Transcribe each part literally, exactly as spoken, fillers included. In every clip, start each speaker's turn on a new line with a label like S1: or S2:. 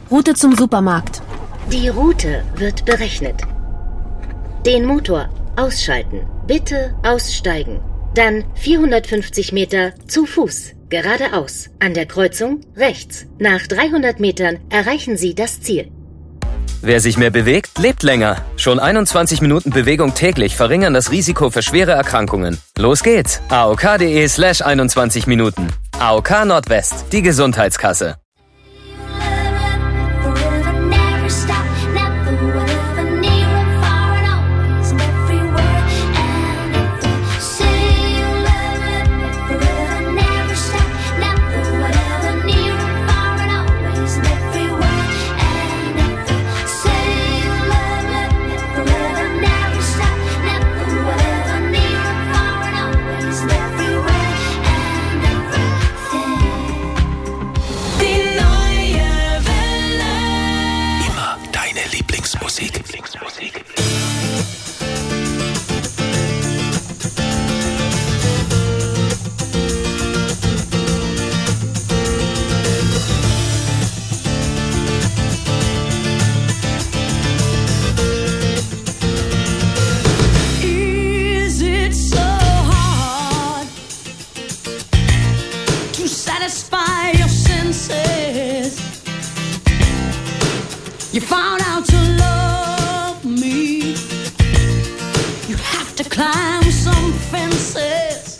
S1: Route zum Supermarkt.
S2: Die Route wird berechnet. Den Motor ausschalten. Bitte aussteigen. Dann vierhundertfünfzig Meter zu Fuß, geradeaus. An der Kreuzung rechts. Nach dreihundert Metern erreichen Sie das Ziel.
S3: Wer sich mehr bewegt, lebt länger. Schon einundzwanzig Minuten Bewegung täglich verringern das Risiko für schwere Erkrankungen. Los geht's. A O K punkt de slash einundzwanzig Minuten. A O K Nordwest, die Gesundheitskasse.
S4: You found out to love me. You have to climb some fences,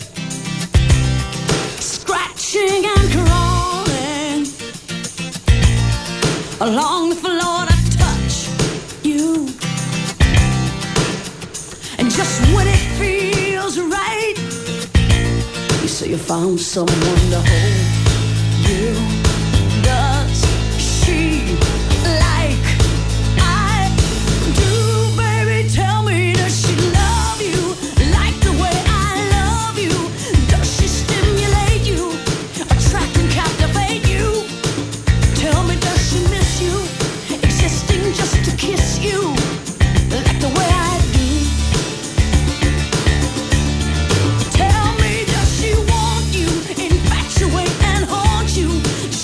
S4: scratching and crawling along the floor to touch you. And just when it feels right, you say you found someone to hold you. Does she like I do, baby? Tell me, does she love you like the way I love you? Does she stimulate you, attract and captivate you? Tell me, does she miss you, existing just to kiss you like the way I do? Tell me, does she want you, infatuate and haunt you?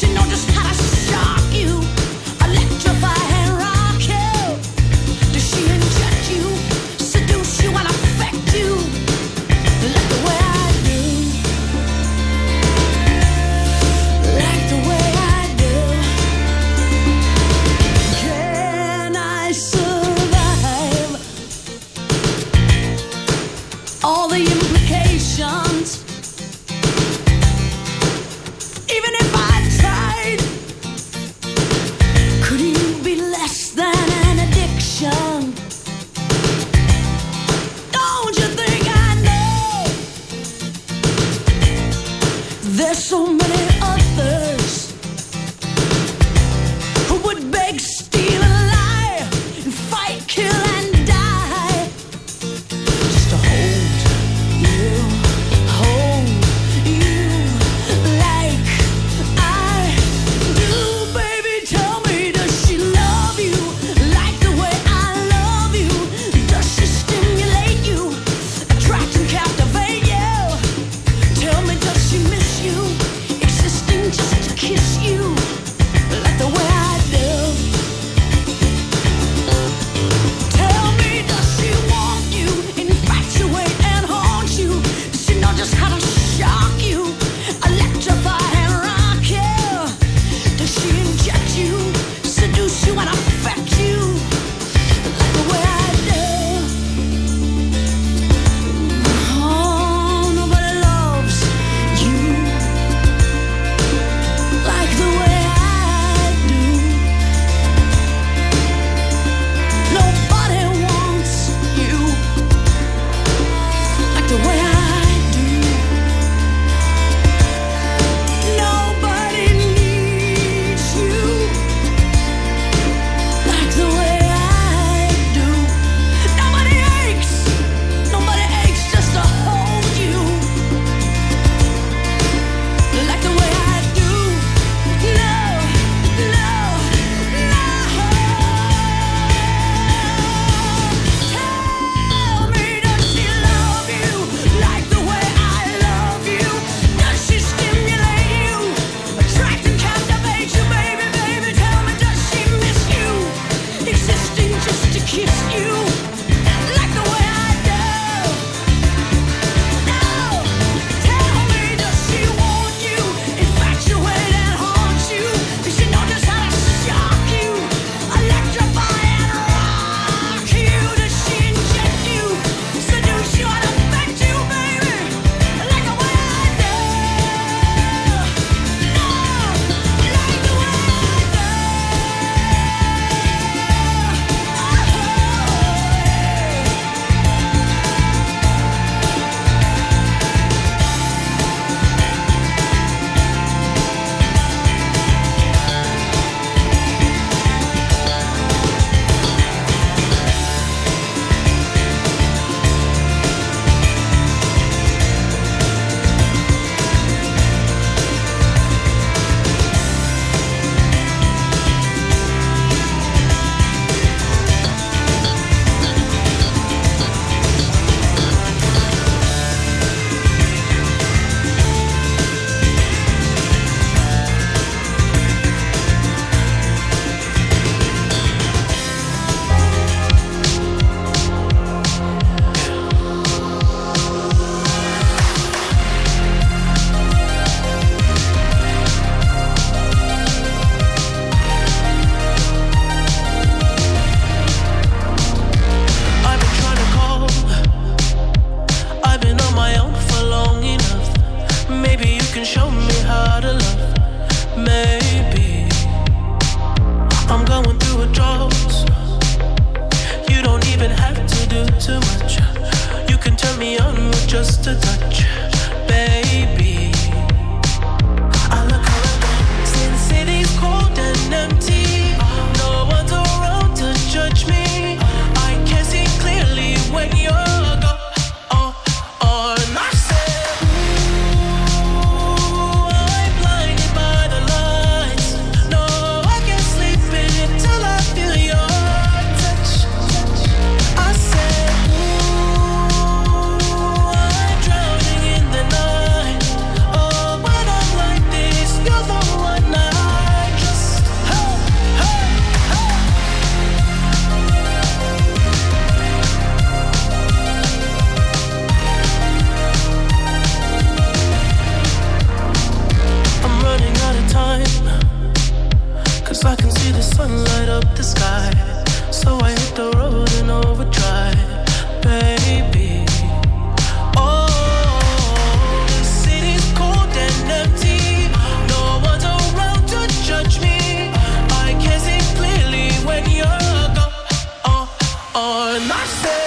S1: sun light up the sky. So I hit the road in overdrive, baby. Oh, the city's cold and empty. No one's around to judge me. I can see clearly when you're gone. Oh, oh, and I said,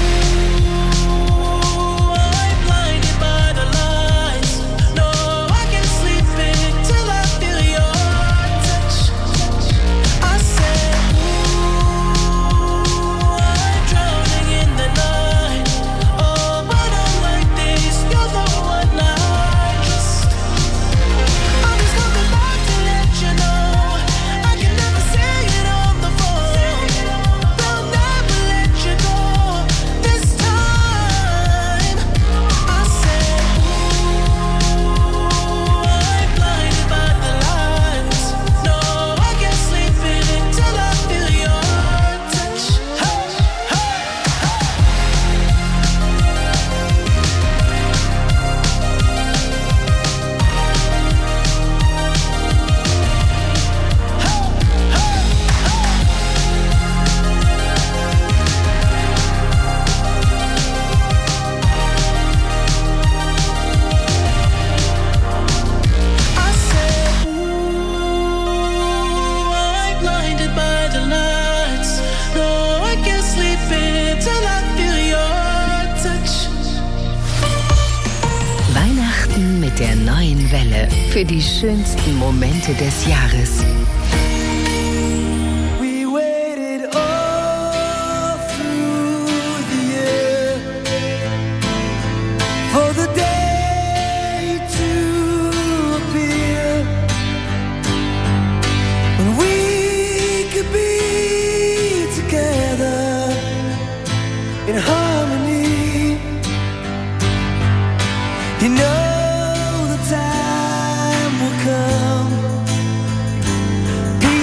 S5: der neuen Welle für die schönsten Momente des Jahres.
S1: We waited all through the year for the day to appear when we could be together in harmony. You know, time will come.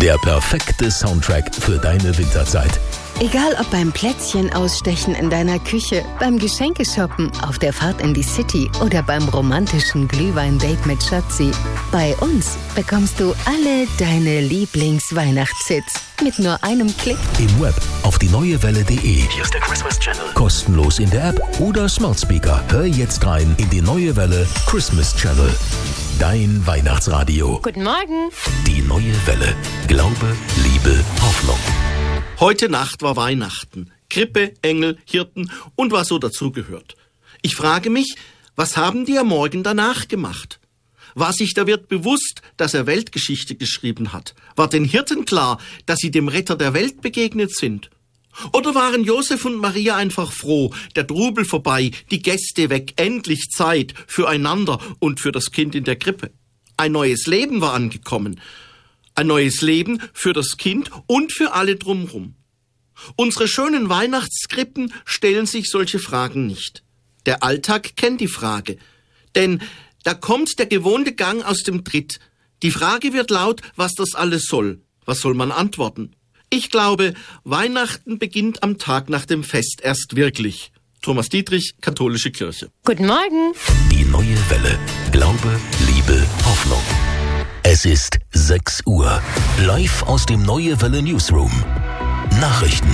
S6: Der perfekte Soundtrack für deine Winterzeit.
S5: Egal ob beim Plätzchen ausstechen in deiner Küche, beim Geschenkeshoppen, auf der Fahrt in die City oder beim romantischen Glühwein-Date mit Schatzi. Bei uns bekommst du alle deine Lieblings-Weihnachtshits mit nur einem Klick.
S6: Im Web auf die neue welle punkt de. Hier ist der Christmas Channel. Kostenlos in der App oder Smart Speaker. Hör jetzt rein in die neue Welle Christmas Channel. Dein Weihnachtsradio.
S2: Guten Morgen.
S6: Die neue Welle. Glaube, Liebe, Hoffnung.
S7: Heute Nacht war Weihnachten. Krippe, Engel, Hirten und was so dazugehört. Ich frage mich, was haben die am Morgen danach gemacht? War sich der Wirt bewusst, dass er Weltgeschichte geschrieben hat? War den Hirten klar, dass sie dem Retter der Welt begegnet sind? Oder waren Josef und Maria einfach froh, der Trubel vorbei, die Gäste weg, endlich Zeit füreinander und für das Kind in der Krippe? Ein neues Leben war angekommen. Ein neues Leben für das Kind und für alle drumherum. Unsere schönen Weihnachtskrippen stellen sich solche Fragen nicht. Der Alltag kennt die Frage. Denn da kommt der gewohnte Gang aus dem Tritt. Die Frage wird laut, was das alles soll. Was soll man antworten? Ich glaube, Weihnachten beginnt am Tag nach dem Fest erst wirklich. Thomas Dietrich, Katholische Kirche.
S2: Guten Morgen.
S6: Die neue Welle. Glaube, Liebe, Hoffnung. Es ist sechs Uhr. Live aus dem Neue Welle Newsroom. Nachrichten.